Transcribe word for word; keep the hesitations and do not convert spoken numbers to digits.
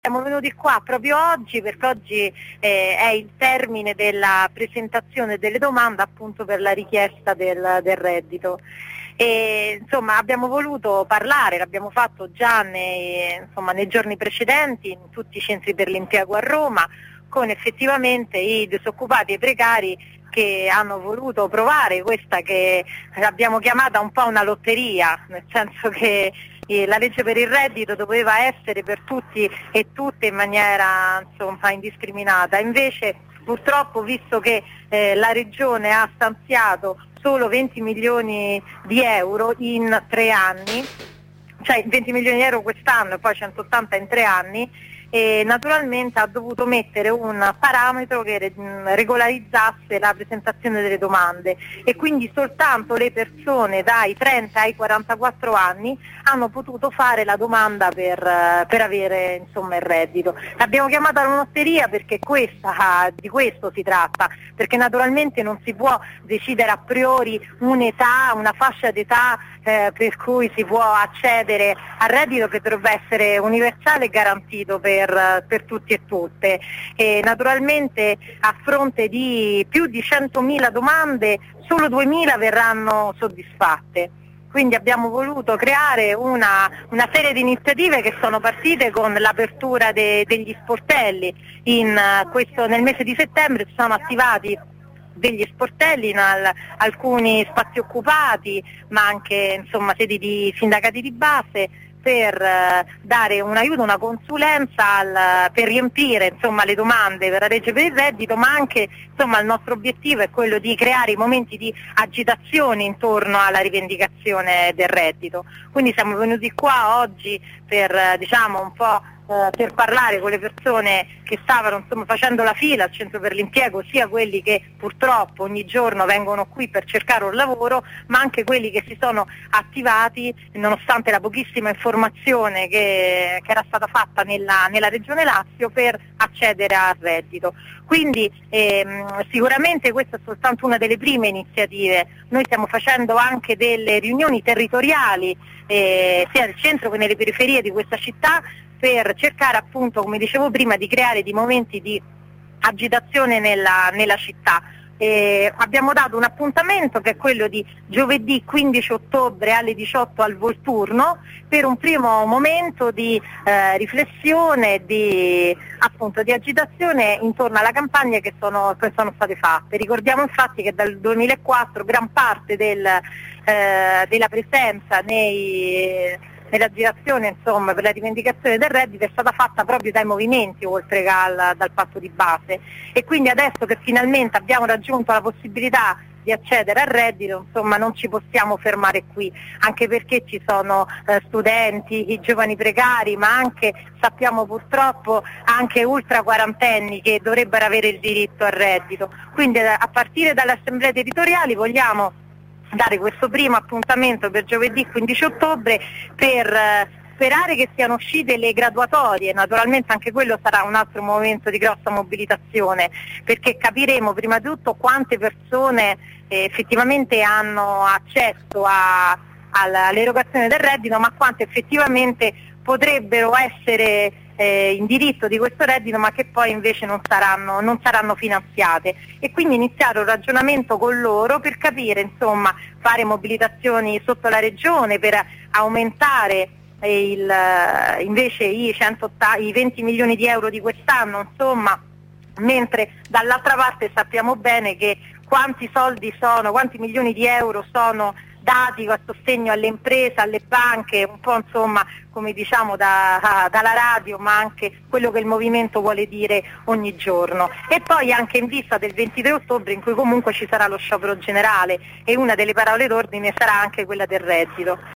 Siamo venuti qua proprio oggi perché oggi eh, è il termine della presentazione delle domande appunto per la richiesta del, del reddito. E, insomma, abbiamo voluto parlare, l'abbiamo fatto già nei, insomma, nei giorni precedenti in tutti i centri per l'impiego a Roma, con effettivamente i disoccupati e i precari che hanno voluto provare questa che abbiamo chiamata un po' una lotteria, nel senso che eh, la legge per il reddito doveva essere per tutti e tutte in maniera insomma, indiscriminata, invece purtroppo visto che eh, la Regione ha stanziato solo venti milioni di euro in tre anni, cioè venti milioni di euro quest'anno e poi centottanta in tre anni, e naturalmente ha dovuto mettere un parametro che regolarizzasse la presentazione delle domande e quindi soltanto le persone dai trenta ai quarantaquattro anni hanno potuto fare la domanda per, per avere insomma, il reddito. L'abbiamo chiamata l'unotteria perché questa, di questo si tratta, perché naturalmente non si può decidere a priori un'età, una fascia d'età eh, per cui si può accedere al reddito che dovrebbe essere universale e garantito per Per, per tutti e tutte. E naturalmente a fronte di più di centomila domande solo duemila verranno soddisfatte. Quindi abbiamo voluto creare una, una serie di iniziative che sono partite con l'apertura de, degli sportelli. In, uh, questo, nel mese di settembre si sono attivati degli sportelli in al, alcuni spazi occupati, ma anche insomma, sedi di sindacati di base, per eh, dare un aiuto, una consulenza al, per riempire insomma, le domande per la legge per il reddito, ma anche insomma, il nostro obiettivo è quello di creare momenti di agitazione intorno alla rivendicazione del reddito. Quindi siamo venuti qua oggi per eh, diciamo, un po' eh, per parlare con le persone che stavano insomma, facendo la fila al centro per l'impiego, sia quelli che purtroppo ogni giorno vengono qui per cercare un lavoro, ma anche quelli che si sono attivati nonostante la pochissima informazione che, che era stata fatta nella, nella Regione Lazio per accedere al reddito. Quindi ehm, sicuramente questa è soltanto una delle prime iniziative. Noi stiamo facendo anche delle riunioni territoriali eh, sia nel centro che nelle periferie di questa città per cercare appunto, come dicevo prima, di creare dei momenti di agitazione nella, nella città. Eh, abbiamo dato un appuntamento che è quello di giovedì quindici ottobre alle diciotto al Volturno per un primo momento di eh, riflessione, di, appunto, di agitazione intorno alla campagna che sono, che sono state fatte. Ricordiamo infatti che dal duemilaquattro gran parte del, eh, della presenza nei nell'agitazione insomma, per la rivendicazione del reddito è stata fatta proprio dai movimenti oltre che al, dal patto di base, e quindi adesso che finalmente abbiamo raggiunto la possibilità di accedere al reddito, insomma non ci possiamo fermare qui, anche perché ci sono eh, studenti, i giovani precari, ma anche sappiamo purtroppo anche ultra quarantenni che dovrebbero avere il diritto al reddito. Quindi a partire dalle assemblee territoriali vogliamo dare questo primo appuntamento per giovedì quindici ottobre per eh, sperare che siano uscite le graduatorie. Naturalmente anche quello sarà un altro momento di grossa mobilitazione, perché capiremo prima di tutto quante persone eh, effettivamente hanno accesso a, all'erogazione del reddito, ma quante effettivamente potrebbero essere eh, in diritto di questo reddito ma che poi invece non saranno, non saranno finanziate, e quindi iniziare un ragionamento con loro per capire, insomma, fare mobilitazioni sotto la regione per aumentare eh, il, invece i, centottanta, i venti milioni di euro di quest'anno, insomma, mentre dall'altra parte sappiamo bene che quanti soldi sono, quanti milioni di euro sono dati a sostegno alle imprese, alle banche, un po' insomma come diciamo da, dalla radio, ma anche quello che il movimento vuole dire ogni giorno. E poi anche in vista del ventitré ottobre in cui comunque ci sarà lo sciopero generale e una delle parole d'ordine sarà anche quella del reddito.